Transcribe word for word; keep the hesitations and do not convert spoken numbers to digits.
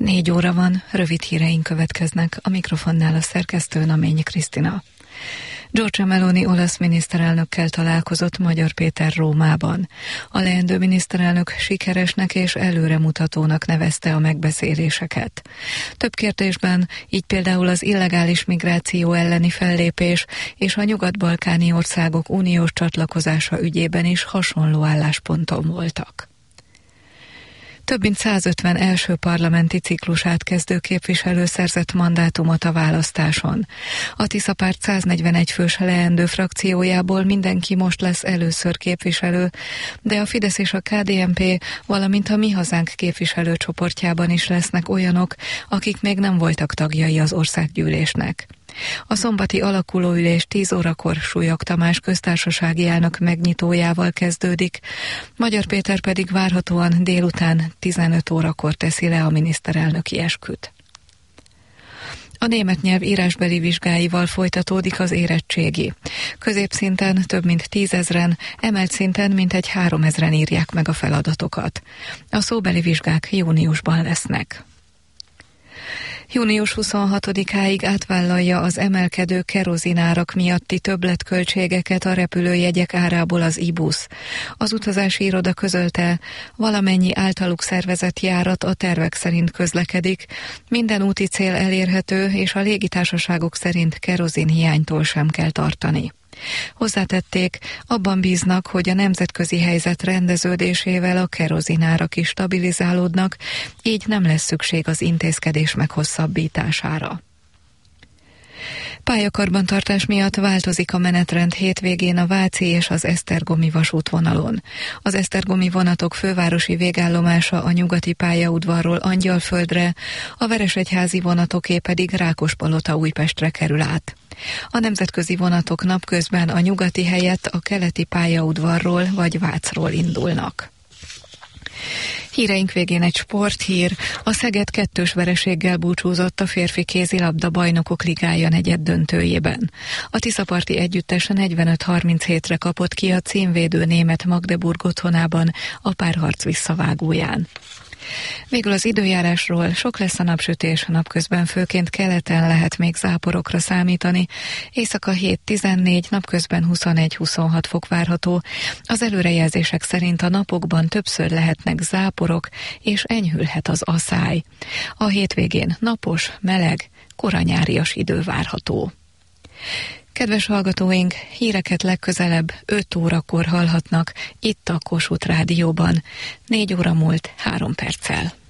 Négy óra van, rövid híreink következnek, a mikrofonnál a szerkesztő Naményi Krisztina. Giorgia Meloni olasz miniszterelnökkel találkozott Magyar Péter Rómában. A leendő miniszterelnök sikeresnek és előremutatónak nevezte a megbeszéléseket. Több kérdésben, így például az illegális migráció elleni fellépés és a nyugat-balkáni országok uniós csatlakozása ügyében is hasonló állásponton voltak. Több mint százötven első parlamenti ciklusát kezdő képviselő szerzett mandátumot a választáson. A Tisza Párt száznegyvenegy fős leendő frakciójából mindenki most lesz először képviselő, de a Fidesz és a ká dé en pé, valamint a Mi Hazánk képviselőcsoportjában is lesznek olyanok, akik még nem voltak tagjai az országgyűlésnek. A szombati alakulóülés tíz órakor Súlyog Tamás köztársasági elnök megnyitójával kezdődik, Magyar Péter pedig várhatóan délután tizenöt órakor teszi le a miniszterelnöki esküt. A német nyelv írásbeli vizsgáival folytatódik az érettségi. Középszinten több mint tízezren, emelt szinten mintegy háromezren írják meg a feladatokat. A szóbeli vizsgák júniusban lesznek. június huszonhatodikáig átvállalja az emelkedő kerozinárak miatti többletköltségeket a repülőjegyek árából az ibusz. Az utazási iroda közölte, valamennyi általuk szervezett járat a tervek szerint közlekedik, minden úti cél elérhető, és a légitársaságok szerint kerozinhiánytól sem kell tartani. Hozzátették, abban bíznak, hogy a nemzetközi helyzet rendeződésével a kerozinárak is stabilizálódnak, így nem lesz szükség az intézkedés meghosszabbítására. Pályakarbantartás miatt változik a menetrend hétvégén a váci és az esztergomi vasútvonalon. Az esztergomi vonatok fővárosi végállomása a nyugati pályaudvarról Angyalföldre, a veresegyházi vonatoké pedig Rákospalota-Újpestre kerül át. A nemzetközi vonatok napközben a nyugati helyett a keleti pályaudvarról vagy Vácról indulnak. Híreink végén egy sporthír. A Szeged kettős vereséggel búcsúzott a férfi kézilabda bajnokok ligája negyed döntőjében. A tiszaparti együttes negyvenöt harminchétre kapott ki a címvédő német Magdeburg otthonában a párharc visszavágóján. Végül az időjárásról: sok lesz a napsütés, napközben főként keleten lehet még záporokra számítani, éjszaka hét tizennégy, napközben huszonegy-huszonhat fok várható. Az előrejelzések szerint a napokban többször lehetnek záporok, és enyhülhet az aszály. A hétvégén napos, meleg, koranyárias idő várható. Kedves hallgatóink, híreket legközelebb öt órakor hallhatnak itt a Kossuth Rádióban. négy óra múlt három perccel.